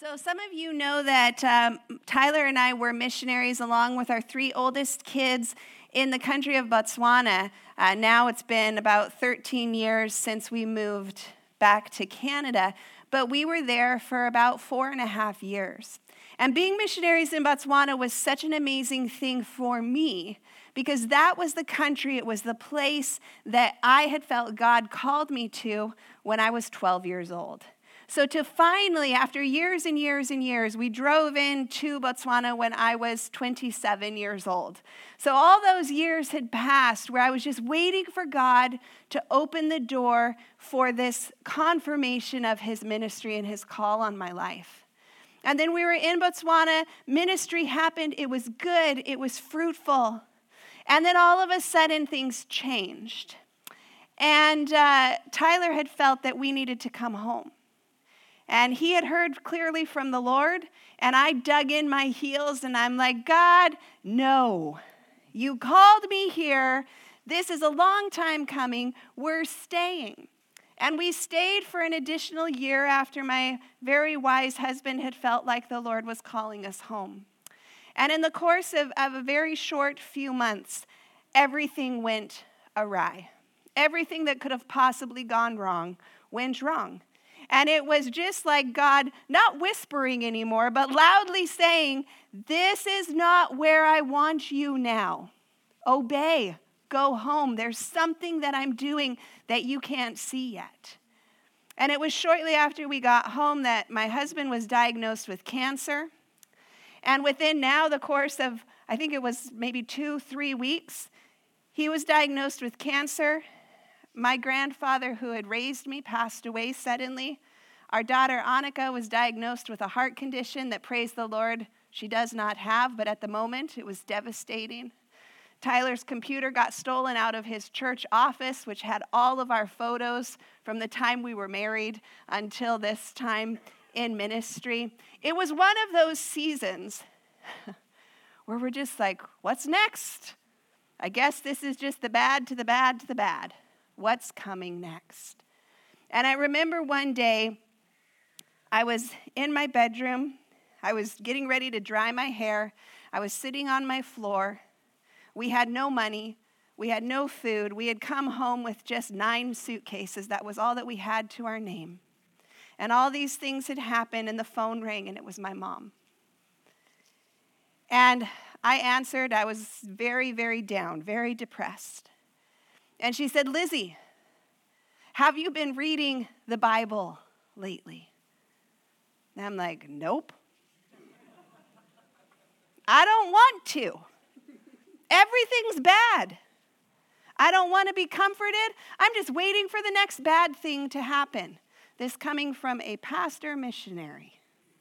So some of you know that Tyler and I were missionaries along with our three oldest kids in the country of Botswana. Now it's been about 13 years since we moved back to Canada, but we were there for about 4.5 years. And being missionaries in Botswana was such an amazing thing for me because that was the country, it was the place that I had felt God called me to when I was 12 years old. So to finally, after years and years and years, we drove into Botswana when I was 27 years old. So all those years had passed where I was just waiting for God to open the door for this confirmation of his ministry and his call on my life. And then we were in Botswana, ministry happened, it was good, it was fruitful. And then all of a sudden things changed. And Tyler had felt that we needed to come home. And he had heard clearly from the Lord, and I dug in my heels, and I'm like, God, no. You called me here. This is a long time coming. We're staying. And we stayed for an additional year after my very wise husband had felt like the Lord was calling us home. And in the course of a very short few months, everything went awry. Everything that could have possibly gone wrong went wrong. And it was just like God, not whispering anymore, but loudly saying, this is not where I want you now. Obey, go home. There's something that I'm doing that you can't see yet. And it was shortly after we got home that my husband was diagnosed with cancer. And within now the course of, I think it was maybe 2-3 weeks, he was diagnosed with cancer. My grandfather, who had raised me, passed away suddenly. Our daughter, Annika, was diagnosed with a heart condition that, praise the Lord, she does not have, but at the moment, it was devastating. Tyler's computer got stolen out of his church office, which had all of our photos from the time we were married until this time in ministry. It was one of those seasons where we're just like, what's next? I guess this is just the bad to the bad to the bad. What's coming next? And I remember one day, I was in my bedroom. I was getting ready to dry my hair. I was sitting on my floor. We had no money. We had no food. We had come home with just 9 suitcases. That was all that we had to our name. And all these things had happened, and the phone rang, and it was my mom. And I answered. I was very, very down, very depressed. And she said, Lizzie, have you been reading the Bible lately? And I'm like, nope. I don't want to. Everything's bad. I don't want to be comforted. I'm just waiting for the next bad thing to happen. This coming from a pastor missionary.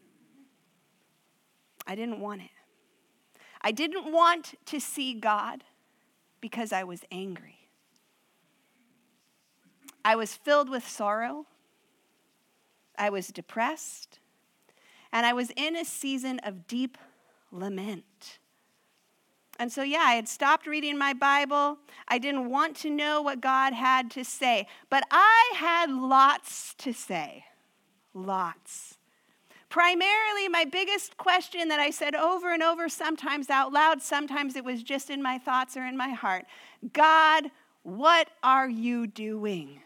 I didn't want it. I didn't want to see God because I was angry. I was filled with sorrow. I was depressed. And I was in a season of deep lament. And so, I had stopped reading my Bible. I didn't want to know what God had to say. But I had lots to say. Lots. Primarily, my biggest question that I said over and over, sometimes out loud, sometimes it was just in my thoughts or in my heart. God, what are you doing?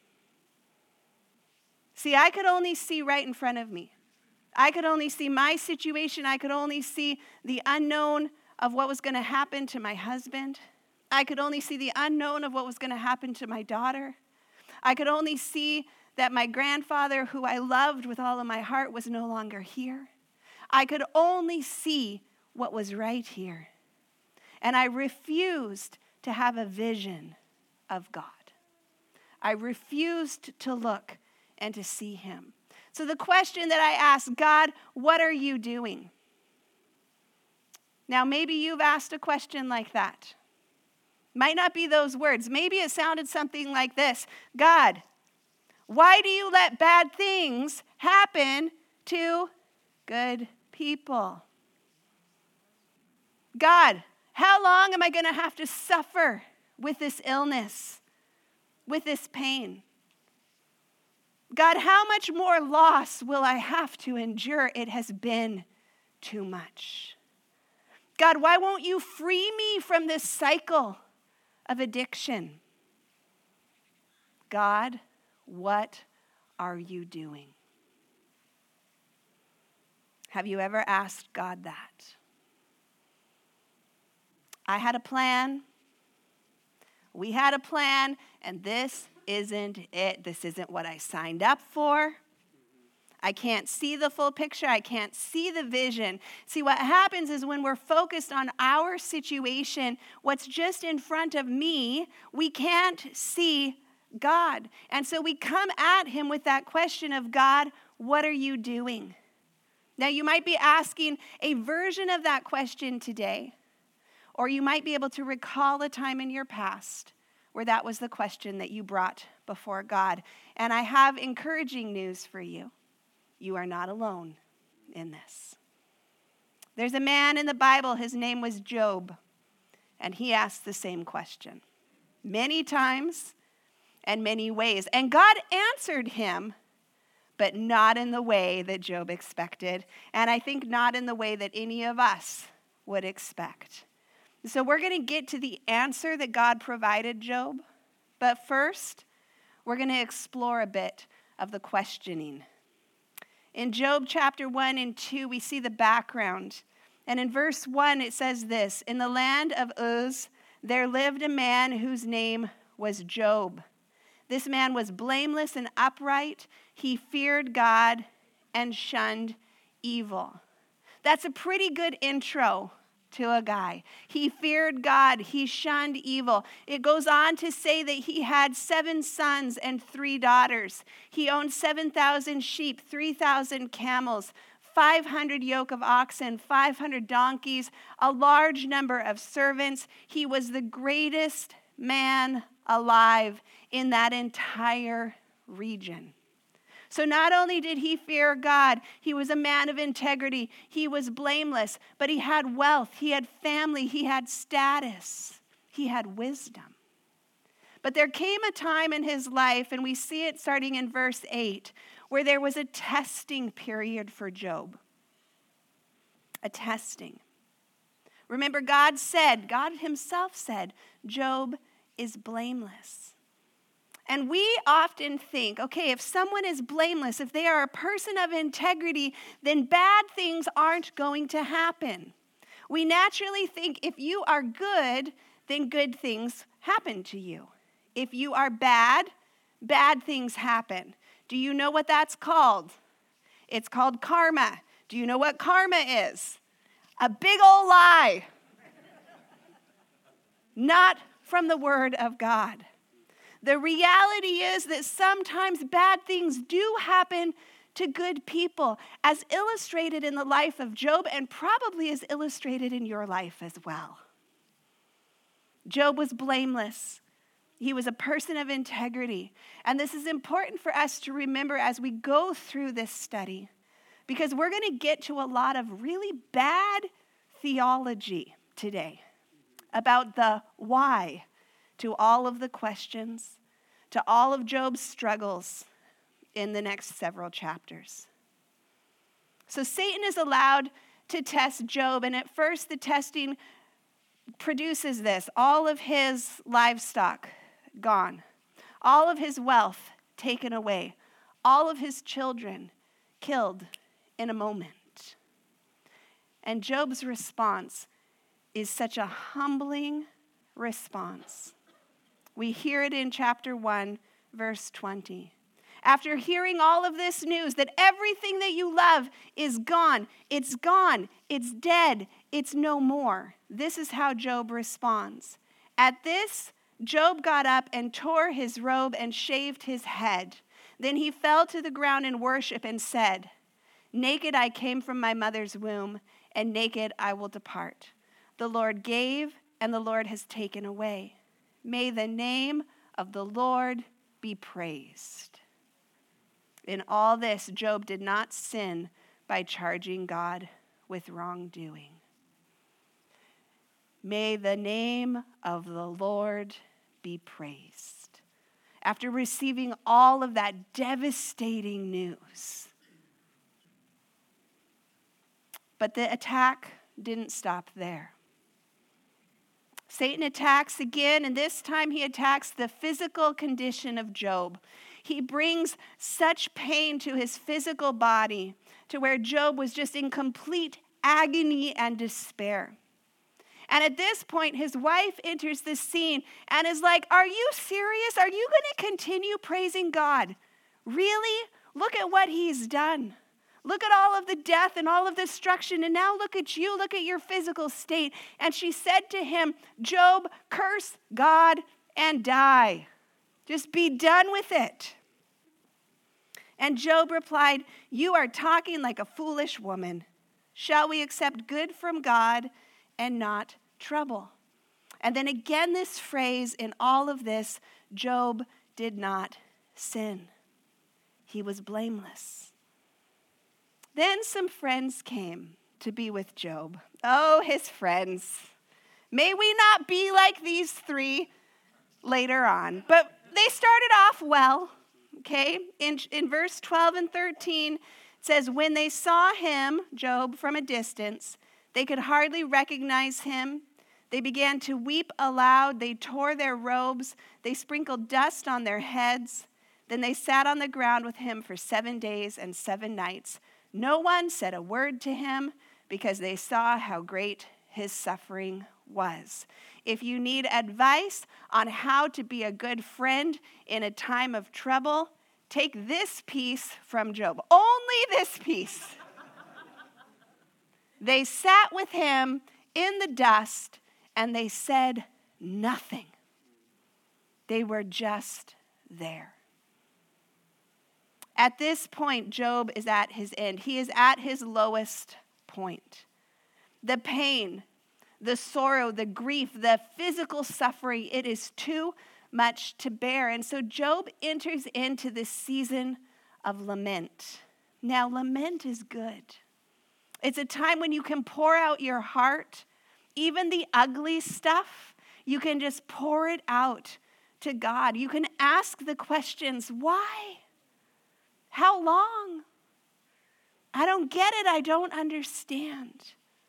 See, I could only see right in front of me. I could only see my situation. I could only see the unknown of what was going to happen to my husband. I could only see the unknown of what was going to happen to my daughter. I could only see that my grandfather, who I loved with all of my heart, was no longer here. I could only see what was right here. And I refused to have a vision of God. I refused to look and to see him. So the question that I asked, God, what are you doing? Now, maybe you've asked a question like that. Might not be those words. Maybe it sounded something like this. God, why do you let bad things happen to good people? God, how long am I going to have to suffer with this illness, with this pain? God, how much more loss will I have to endure? It has been too much. God, why won't you free me from this cycle of addiction? God, what are you doing? Have you ever asked God that? I had a plan. We had a plan, and this isn't it. This isn't what I signed up for. I can't see the full picture. I can't see the vision. See, what happens is when we're focused on our situation, what's just in front of me, we can't see God. And so we come at him with that question of, God, what are you doing? Now, you might be asking a version of that question today, or you might be able to recall a time in your past where that was the question that you brought before God. And I have encouraging news for you. You are not alone in this. There's a man in the Bible, his name was Job, and he asked the same question many times and many ways. And God answered him, but not in the way that Job expected, and I think not in the way that any of us would expect. So we're going to get to the answer that God provided Job, but first, we're going to explore a bit of the questioning. In Job chapter 1 and 2, we see the background. And in verse 1, it says this: In the land of Uz, there lived a man whose name was Job. This man was blameless and upright. He feared God and shunned evil. That's a pretty good intro to a guy. He feared God. He shunned evil. It goes on to say that he had 7 sons and 3 daughters. He owned 7,000 sheep, 3,000 camels, 500 yoke of oxen, 500 donkeys, a large number of servants. He was the greatest man alive in that entire region. So not only did he fear God, he was a man of integrity, he was blameless, but he had wealth, he had family, he had status, he had wisdom. But there came a time in his life, and we see it starting in verse 8, where there was a testing period for Job. A testing. Remember, God himself said, Job is blameless. And we often think, okay, if someone is blameless, if they are a person of integrity, then bad things aren't going to happen. We naturally think if you are good, then good things happen to you. If you are bad, bad things happen. Do you know what that's called? It's called karma. Do you know what karma is? A big old lie. Not from the Word of God. The reality is that sometimes bad things do happen to good people, as illustrated in the life of Job and probably as illustrated in your life as well. Job was blameless. He was a person of integrity. And this is important for us to remember as we go through this study, because we're going to get to a lot of really bad theology today about the why to all of the questions, to all of Job's struggles in the next several chapters. So Satan is allowed to test Job, and at first the testing produces this: all of his livestock gone, all of his wealth taken away, all of his children killed in a moment. And Job's response is such a humbling response. We hear it in chapter 1, verse 20. After hearing all of this news that everything that you love is gone, it's dead, it's no more. This is how Job responds. At this, Job got up and tore his robe and shaved his head. Then he fell to the ground in worship and said, "Naked I came from my mother's womb, and naked I will depart. The Lord gave, and the Lord has taken away. May the name of the Lord be praised." In all this, Job did not sin by charging God with wrongdoing. May the name of the Lord be praised. after receiving all of that devastating news. But the attack didn't stop there. Satan attacks again, and this time he attacks the physical condition of Job. He brings such pain to his physical body to where Job was just in complete agony and despair. And at this point, his wife enters the scene and is like, "Are you serious? Are you going to continue praising God? Really? Look at what he's done. Look at all of the death and all of the destruction, and now look at you, look at your physical state." And she said to him, "Job, curse God and die. Just be done with it." And Job replied, "You are talking like a foolish woman. Shall we accept good from God and not trouble?" And then again this phrase in all of this, Job did not sin. He was blameless. Then some friends came to be with Job. Oh, his friends. May we not be like these three later on. But they started off well, okay? In verse 12 and 13, it says, "When they saw him," Job, "from a distance, they could hardly recognize him. They began to weep aloud. They tore their robes. They sprinkled dust on their heads. Then they sat on the ground with him for 7 days and 7 nights. No one said a word to him because they saw how great his suffering was." If you need advice on how to be a good friend in a time of trouble, take this piece from Job. Only this piece. They sat with him in the dust and they said nothing. They were just there. At this point, Job is at his end. He is at his lowest point. The pain, the sorrow, the grief, the physical suffering, it is too much to bear. And so Job enters into this season of lament. Now, lament is good. It's a time when you can pour out your heart, even the ugly stuff. You can just pour it out to God. You can ask the questions, why? How long? I don't get it. I don't understand.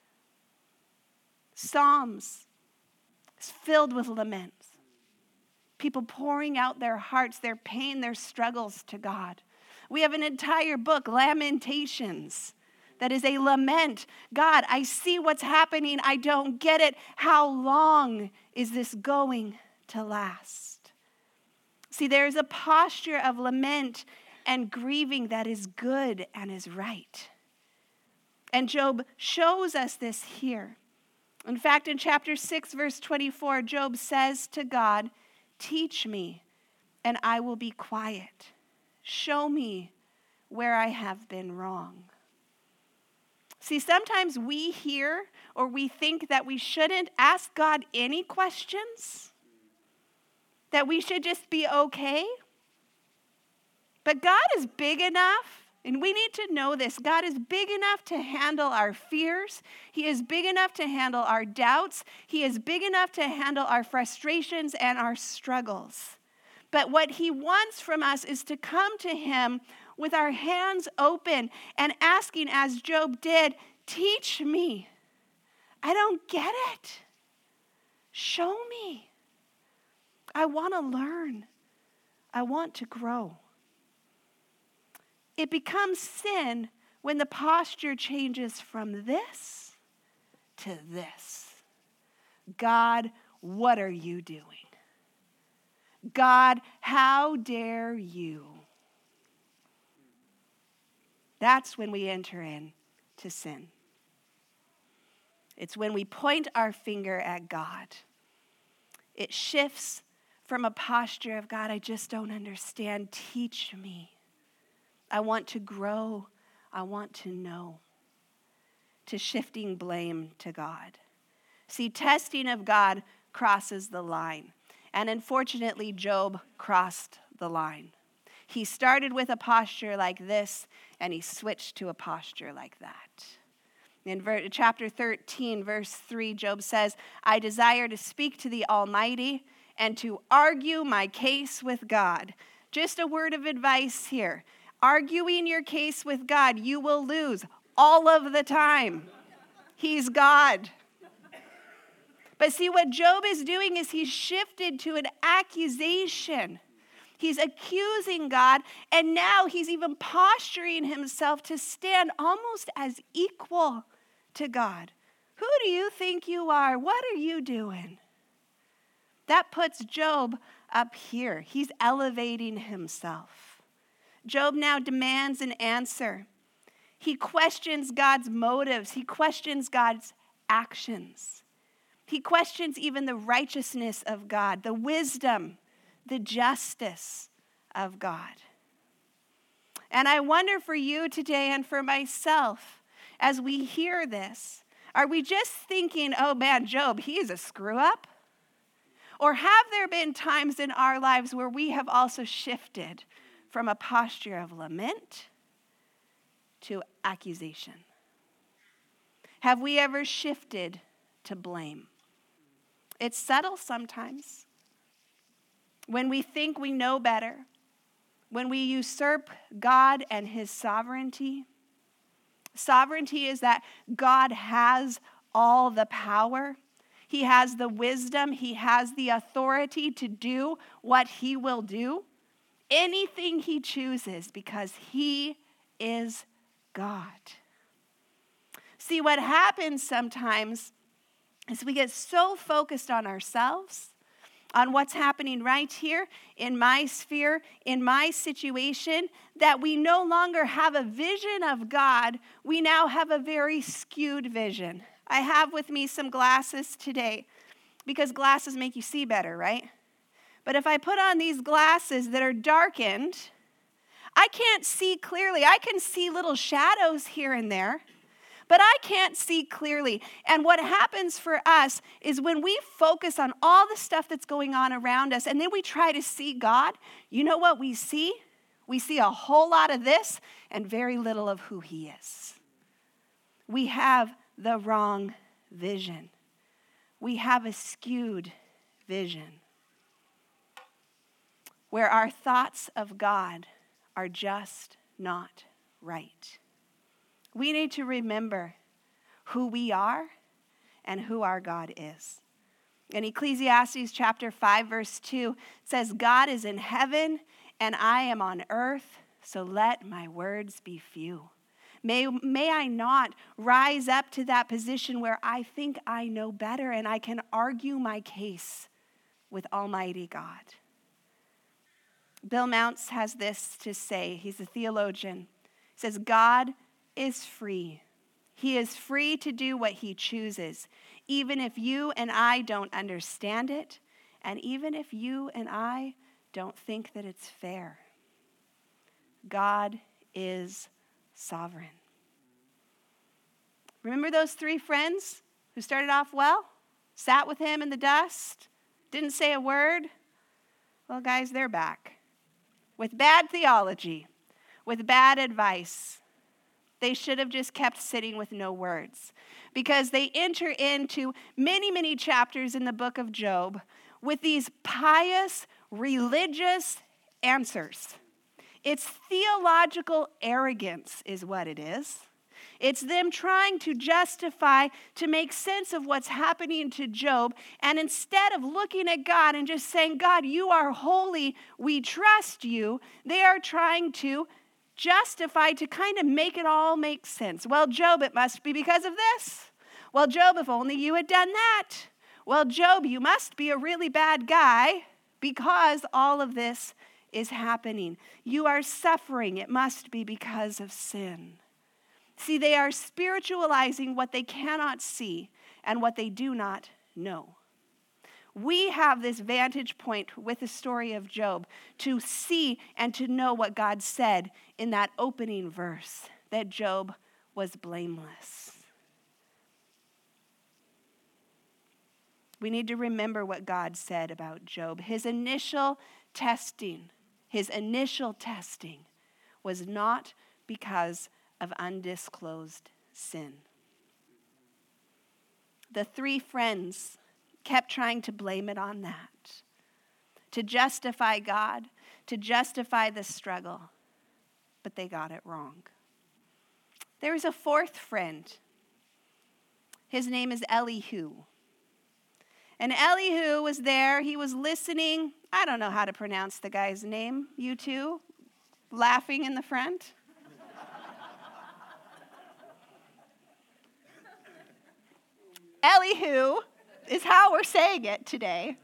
Psalms is filled with laments. People pouring out their hearts, their pain, their struggles to God. We have an entire book, Lamentations, that is a lament. God, I see what's happening. I don't get it. How long is this going to last? See, there's a posture of lament and grieving that is good and is right. And Job shows us this here. In fact, in chapter 6, verse 24, Job says to God, "Teach me, and I will be quiet. Show me where I have been wrong." See, sometimes we hear or we think that we shouldn't ask God any questions, that we should just be okay. But God is big enough, and we need to know this. God is big enough to handle our fears. He is big enough to handle our doubts. He is big enough to handle our frustrations and our struggles. But what he wants from us is to come to him with our hands open and asking, as Job did, "Teach me. I don't get it. Show me. I want to learn. I want to grow." It becomes sin when the posture changes from this to this. God, what are you doing? God, how dare you? That's when we enter into sin. It's when we point our finger at God. It shifts from a posture of, "God, I just don't understand. Teach me. I want to grow. I want to know," to shifting blame to God. See, testing of God crosses the line. And unfortunately, Job crossed the line. He started with a posture like this, and he switched to a posture like that. In chapter 13, verse 3, Job says, "I desire to speak to the Almighty, and to argue my case with God. Just a word of advice here. Arguing your case with God, you will lose all of the time. He's God. But see, what Job is doing is he's shifted to an accusation. He's accusing God, and now he's even posturing himself to stand almost as equal to God. Who do you think you are? What are you doing? That puts Job up here. He's elevating himself. Job now demands an answer. He questions God's motives. He questions God's actions. He questions even the righteousness of God, the wisdom, the justice of God. And I wonder for you today and for myself, as we hear this, are we just thinking, oh man, Job, he is a screw up? Or have there been times in our lives where we have also shifted from a posture of lament to accusation? Have we ever shifted to blame? It's subtle sometimes. When we think we know better, when we usurp God and his sovereignty. Sovereignty is that God has all the power. He has the wisdom. He has the authority to do what he will do. Anything he chooses, because he is God. See, what happens sometimes is we get so focused on ourselves, on what's happening right here in my sphere, in my situation, that we no longer have a vision of God. We now have a very skewed vision. I have with me some glasses today because glasses make you see better, right? But if I put on these glasses that are darkened, I can't see clearly. I can see little shadows here and there, but I can't see clearly. And what happens for us is when we focus on all the stuff that's going on around us and then we try to see God, you know what we see? We see a whole lot of this and very little of who he is. We have the wrong vision. We have a skewed vision where our thoughts of God are just not right. We need to remember who we are and who our God is. In Ecclesiastes chapter 5, verse 2, it says, God is in heaven and I am on earth, so let my words be few. May I not rise up to that position where I think I know better and I can argue my case with Almighty God. Bill Mounce has this to say. He's a theologian. He says, God is free. He is free to do what he chooses, even if you and I don't understand it, and even if you and I don't think that it's fair. God is sovereign. Remember those three friends who started off well? Sat with him in the dust, didn't say a word? Well, guys, they're back with bad theology, with bad advice. They should have just kept sitting with no words because they enter into many, many chapters in the book of Job with these pious, religious answers. It's theological arrogance is what it is. It's them trying to justify, to make sense of what's happening to Job. And instead of looking at God and just saying, God, you are holy, we trust you, they are trying to justify, to kind of make it all make sense. Well, Job, it must be because of this. Well, Job, if only you had done that. Well, Job, you must be a really bad guy because all of this is happening. You are suffering. It must be because of sin. See, they are spiritualizing what they cannot see and what they do not know. We have this vantage point with the story of Job to see and to know what God said in that opening verse, that Job was blameless. We need to remember what God said about Job. His initial testing was not because of undisclosed sin. The three friends kept trying to blame it on that. to justify God, to justify the struggle. But they got it wrong. There was a fourth friend. His name is Elihu. And Elihu was there. He was listening. I don't know how to pronounce the guy's name. You two? Laughing in the front? Elihu is how we're saying it today.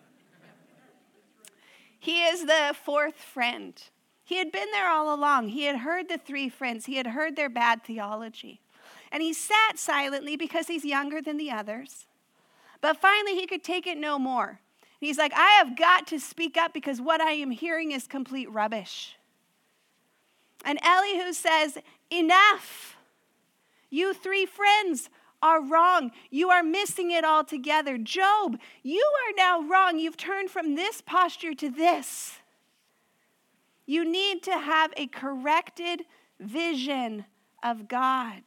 He is the fourth friend. He had been there all along. He had heard the three friends. He had heard their bad theology. And he sat silently because he's younger than the others. But finally, he could take it no more. And he's like, I have got to speak up because what I am hearing is complete rubbish. And Elihu says, enough. You three friends are wrong. You are missing it altogether. Job, you are now wrong. You've turned from this posture to this. You need to have a corrected vision of God.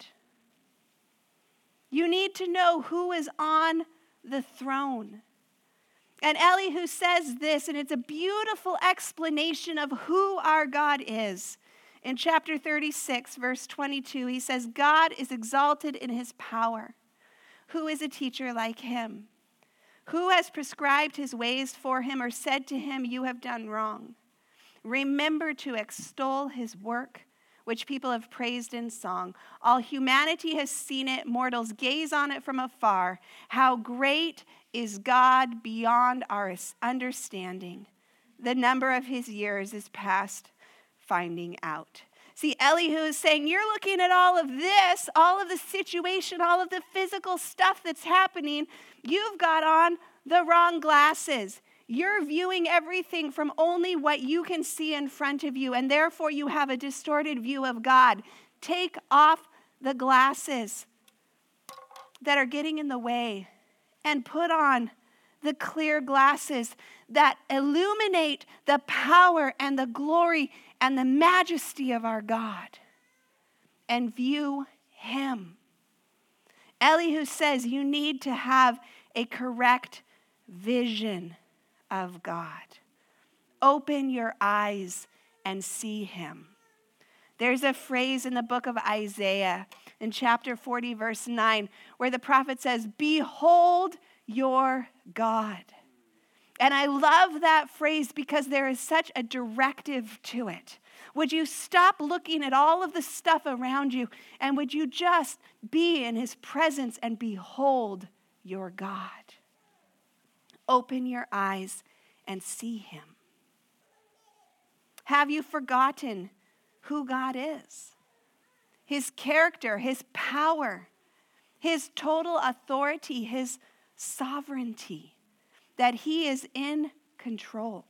You need to know who is on the throne. And Elihu says this, and it's a beautiful explanation of who our God is. In chapter 36, verse 22, he says, God is exalted in his power. Who is a teacher like him? Who has prescribed his ways for him or said to him, you have done wrong? Remember to extol his work, which people have praised in song. All humanity has seen it. Mortals gaze on it from afar. How great is God beyond our understanding. The number of his years is past finding out. See, Elihu is saying, you're looking at all of this, all of the situation, all of the physical stuff that's happening. You've got on the wrong glasses. You're viewing everything from only what you can see in front of you, and therefore you have a distorted view of God. Take off the glasses that are getting in the way and put on the clear glasses that illuminate the power and the glory and the majesty of our God, and view him. Elihu says you need to have a correct vision of God. Open your eyes and see him. There's a phrase in the book of Isaiah in chapter 40, verse 9, where the prophet says, behold your God. And I love that phrase because there is such a directive to it. Would you stop looking at all of the stuff around you, and would you just be in his presence and behold your God? Open your eyes and see him. Have you forgotten who God is? His character, his power, his total authority, his sovereignty, that he is in control.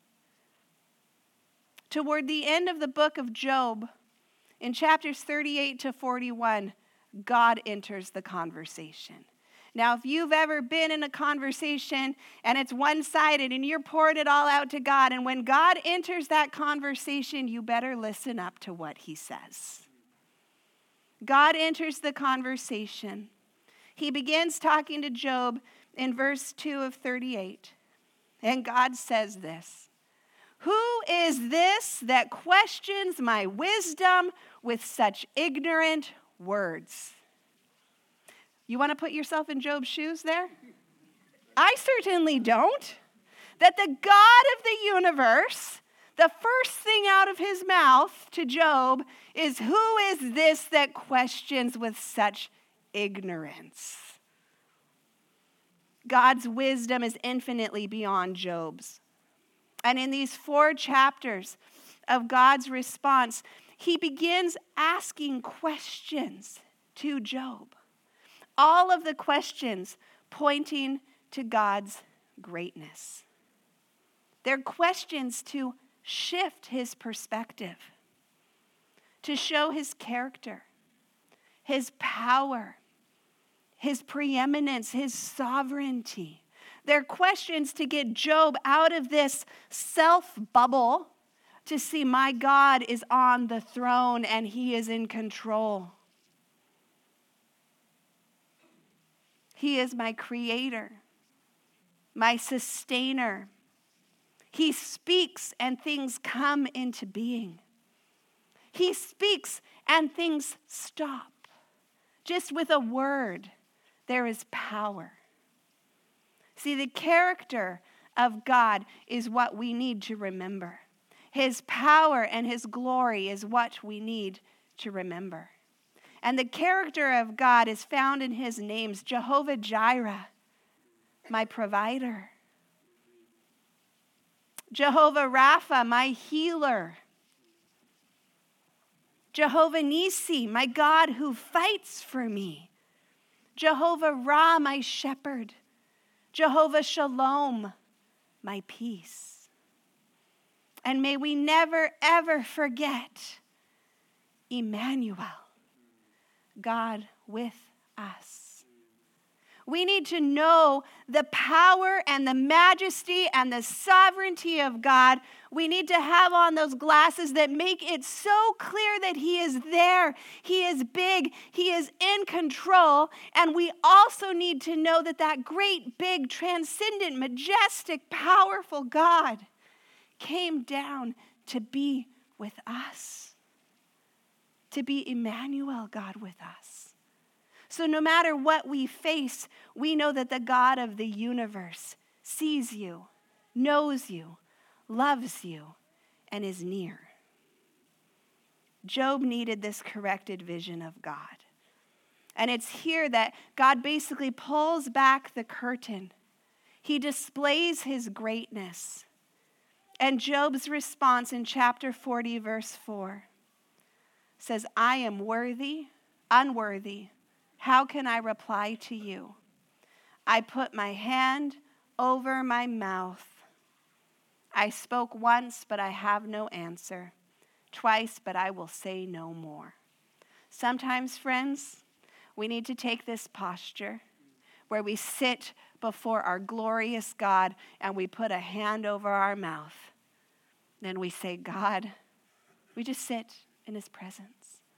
Toward the end of the book of Job, in chapters 38 to 41, God enters the conversation. Now, if you've ever been in a conversation and it's one-sided and you're pouring it all out to God, and when God enters that conversation, you better listen up to what he says. God enters the conversation. He begins talking to Job in verse 2 of 38. And God says this, who is this that questions my wisdom with such ignorant words? You want to put yourself in Job's shoes there? I certainly don't. That the God of the universe, the first thing out of his mouth to Job is, who is this that questions with such ignorance? God's wisdom is infinitely beyond Job's. And in these 4 chapters of God's response, he begins asking questions to Job. All of the questions pointing to God's greatness. They're questions to shift his perspective, to show his character, his power, his preeminence, his sovereignty. They're questions to get Job out of this self-bubble to see my God is on the throne and he is in control. He is my creator, my sustainer. He speaks and things come into being. He speaks and things stop. Just with a word, there is power. See, the character of God is what we need to remember. His power and his glory is what we need to remember. And the character of God is found in his names: Jehovah Jireh, my provider; Jehovah Rapha, my healer; Jehovah Nisi, my God who fights for me; Jehovah Ra, my shepherd; Jehovah Shalom, my peace. And may we never, ever forget Emmanuel, God with us. We need to know the power and the majesty and the sovereignty of God. We need to have on those glasses that make it so clear that he is there. He is big. He is in control. And we also need to know that that great, big, transcendent, majestic, powerful God came down to be with us, to be Emmanuel, God with us. So no matter what we face, we know that the God of the universe sees you, knows you, loves you, and is near. Job needed this corrected vision of God. And it's here that God basically pulls back the curtain. He displays his greatness. And Job's response in chapter 40, verse 4 says, I am unworthy. How can I reply to you? I put my hand over my mouth. I spoke once, but I have no answer. Twice, but I will say no more. Sometimes, friends, we need to take this posture where we sit before our glorious God and we put a hand over our mouth. Then we say, God, we just sit in his presence.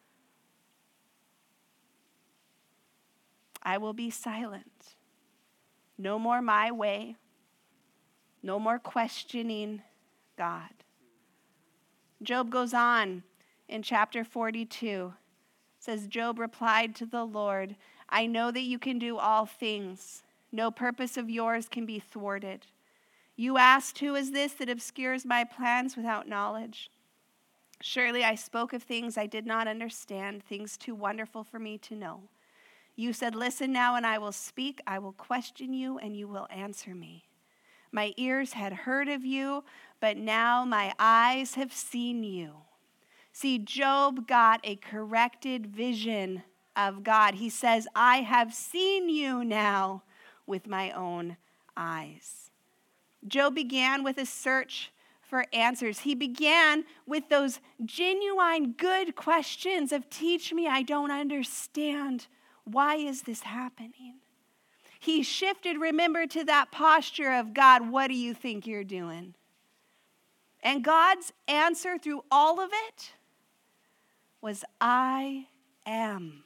I will be silent. No more my way. No more questioning God. Job goes on in chapter 42. Says, Job replied to the Lord, I know that you can do all things. No purpose of yours can be thwarted. You asked, who is this that obscures my plans without knowledge? Surely I spoke of things I did not understand, things too wonderful for me to know. You said, listen now, and I will speak. I will question you, and you will answer me. My ears had heard of you, but now my eyes have seen you. See, Job got a corrected vision of God. He says, I have seen you now with my own eyes. Job began with a search for answers. He began with those genuine good questions of, teach me, I don't understand. Why is this happening? He shifted, remember, to that posture of, God, what do you think you're doing? And God's answer through all of it was, I am.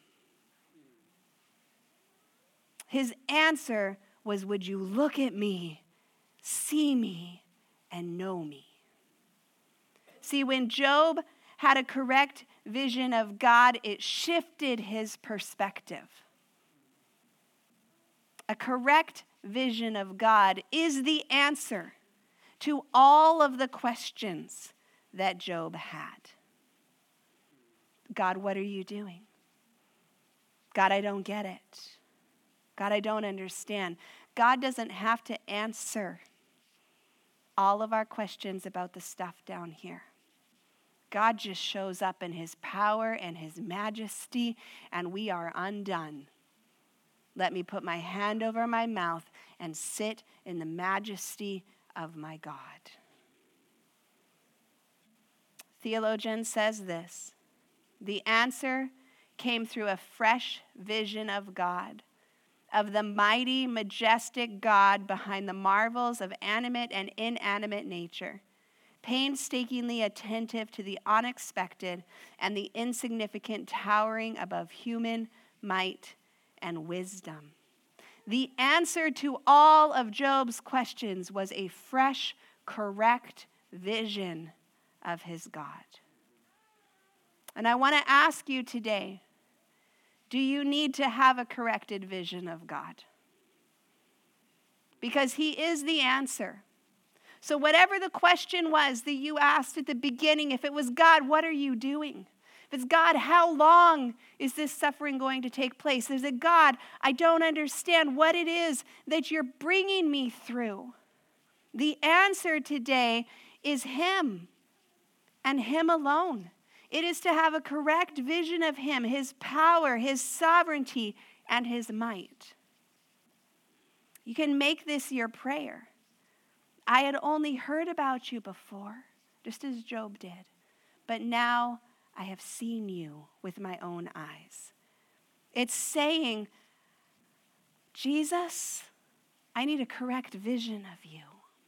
His answer was, would you look at me, see me, and know me? See, when Job had a correct vision of God, it shifted his perspective. A correct vision of God is the answer to all of the questions that Job had. God, what are you doing? God, I don't get it. God, I don't understand. God doesn't have to answer all of our questions about the stuff down here. God just shows up in his power and his majesty, and we are undone. Let me put my hand over my mouth and sit in the majesty of my God. Theologian says this, the answer came through a fresh vision of God, of the mighty, majestic God behind the marvels of animate and inanimate nature, painstakingly attentive to the unexpected and the insignificant, towering above human might and wisdom. The answer to all of Job's questions was a fresh, correct vision of his God. And I want to ask you today, do you need to have a corrected vision of God? Because he is the answer. So whatever the question was that you asked at the beginning, if it was God, what are you doing? If it's God, how long is this suffering going to take place? Is it God, I don't understand what it is that you're bringing me through. The answer today is him and him alone. It is to have a correct vision of him, his power, his sovereignty, and his might. You can make this your prayer. I had only heard about you before, just as Job did, but now I have seen you with my own eyes. It's saying, Jesus, I need a correct vision of you.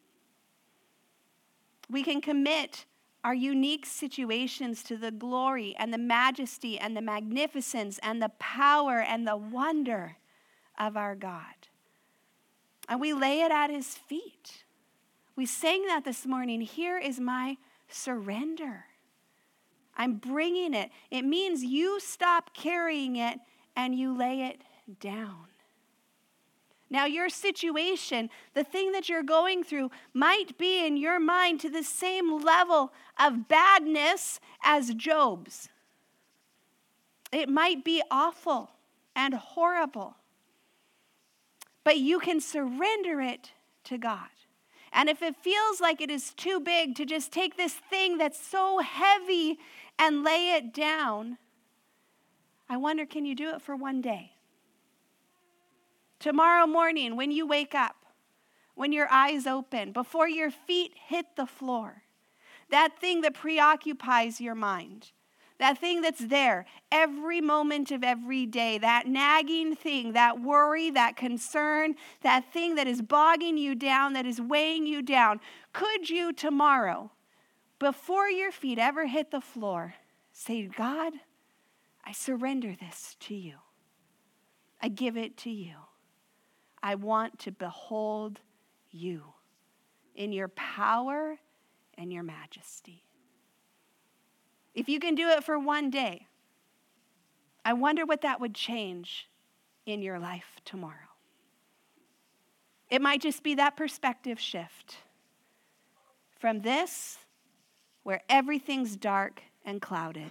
We can commit our unique situations to the glory and the majesty and the magnificence and the power and the wonder of our God. And we lay it at his feet. We sang that this morning. Here is my surrender. I'm bringing it. It means you stop carrying it and you lay it down. Now, your situation, the thing that you're going through, might be in your mind to the same level of badness as Job's. It might be awful and horrible, but you can surrender it to God. And if it feels like it is too big to just take this thing that's so heavy and lay it down, I wonder, can you do it for one day? Tomorrow morning, when you wake up, when your eyes open, before your feet hit the floor, that thing that preoccupies your mind, that thing that's there every moment of every day, that nagging thing, that worry, that concern, that thing that is bogging you down, that is weighing you down, could you tomorrow, before your feet ever hit the floor, say, God, I surrender this to you. I give it to you. I want to behold you in your power and your majesty. If you can do it for one day, I wonder what that would change in your life tomorrow. It might just be that perspective shift from this, where everything's dark and clouded,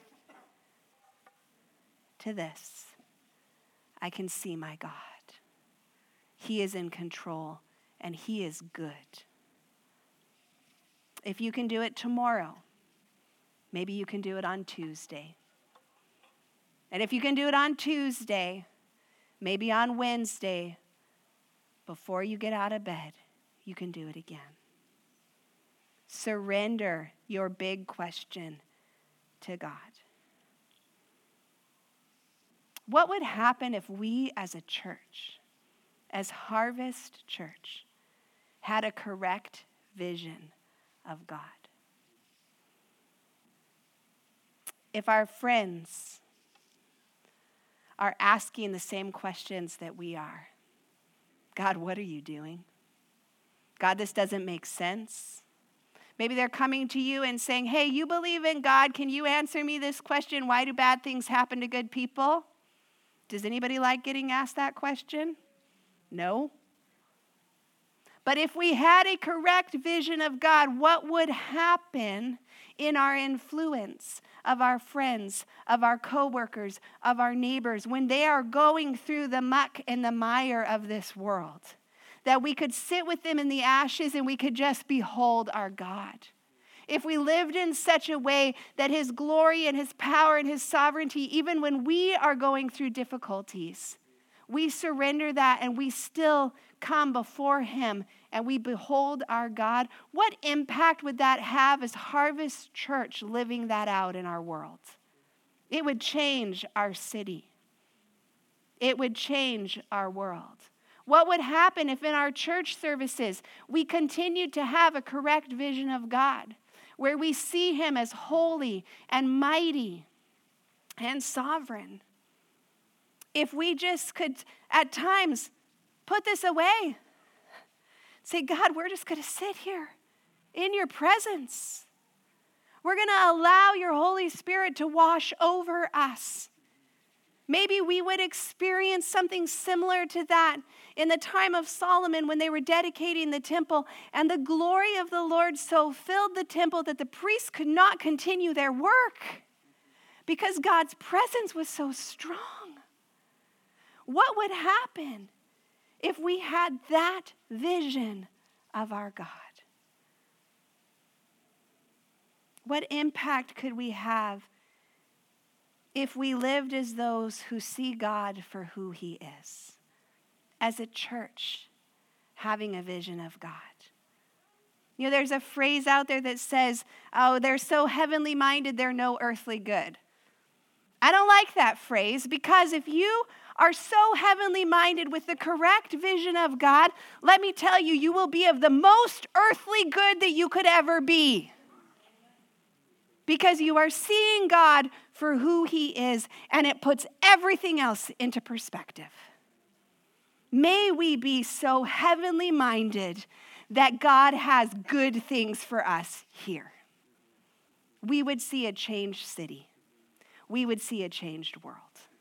to this, I can see my God. He is in control, and he is good. If you can do it tomorrow, maybe you can do it on Tuesday. And if you can do it on Tuesday, maybe on Wednesday, before you get out of bed, you can do it again. Surrender your big question to God. What would happen if we as a church, as Harvest Church, had a correct vision of God? If our friends are asking the same questions that we are, God, what are you doing? God, this doesn't make sense. Maybe they're coming to you and saying, hey, you believe in God. Can you answer me this question? Why do bad things happen to good people? Does anybody like getting asked that question? No. But if we had a correct vision of God, what would happen in our influence of our friends, of our coworkers, of our neighbors, when they are going through the muck and the mire of this world? That we could sit with them in the ashes and we could just behold our God. If we lived in such a way that his glory and his power and his sovereignty, even when we are going through difficulties, we surrender that and we still come before him and we behold our God, what impact would that have as Harvest Church living that out in our world? It would change our city. It would change our world. What would happen if in our church services we continued to have a correct vision of God, where we see him as holy and mighty and sovereign? If we just could, at times, put this away. Say, God, we're just going to sit here in your presence. We're going to allow your Holy Spirit to wash over us. Maybe we would experience something similar to that in the time of Solomon when they were dedicating the temple, and the glory of the Lord so filled the temple that the priests could not continue their work because God's presence was so strong. What would happen if we had that vision of our God? What impact could we have if we lived as those who see God for who he is? As a church, having a vision of God. You know, there's a phrase out there that says, oh, they're so heavenly minded, they're no earthly good. I don't like that phrase, because if you are so heavenly minded with the correct vision of God, let me tell you, you will be of the most earthly good that you could ever be. Because you are seeing God for who he is, and it puts everything else into perspective. May we be so heavenly minded that God has good things for us here. We would see a changed city. We would see a changed world.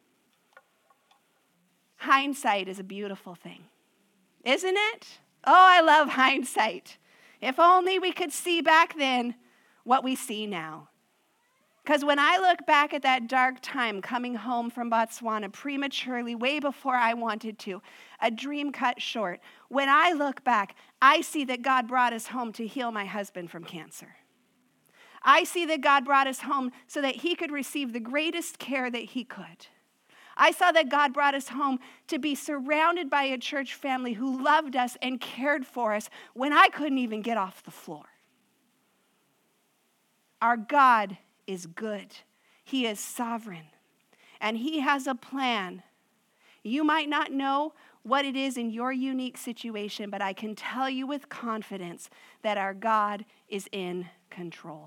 Hindsight is a beautiful thing, isn't it? Oh, I love hindsight. If only we could see back then what we see now. Because when I look back at that dark time coming home from Botswana prematurely, way before I wanted to, a dream cut short, when I look back, I see that God brought us home to heal my husband from cancer. I see that God brought us home so that he could receive the greatest care that he could. I saw that God brought us home to be surrounded by a church family who loved us and cared for us when I couldn't even get off the floor. Our God is good. He is sovereign. And he has a plan. You might not know what it is in your unique situation, but I can tell you with confidence that our God is in control.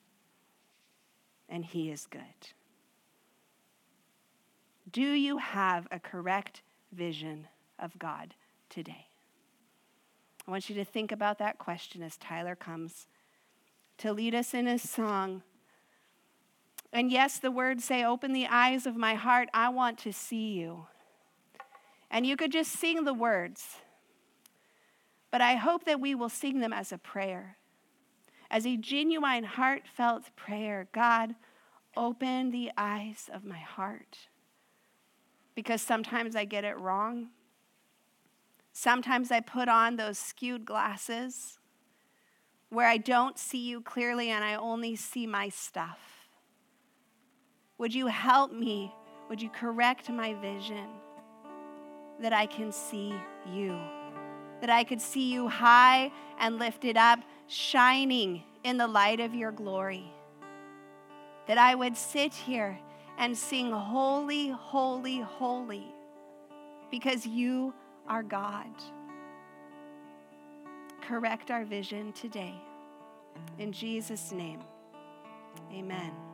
And he is good. Do you have a correct vision of God today? I want you to think about that question as Tyler comes to lead us in his song. And yes, the words say, open the eyes of my heart. I want to see you. And you could just sing the words. But I hope that we will sing them as a prayer, as a genuine, heartfelt prayer. God, open the eyes of my heart. Because sometimes I get it wrong. Sometimes I put on those skewed glasses where I don't see you clearly and I only see my stuff. Would you help me? Would you correct my vision that I can see you? That I could see you high and lifted up, shining in the light of your glory. That I would sit here and sing holy, holy, holy, because you are God. Correct our vision today. In Jesus' name, amen.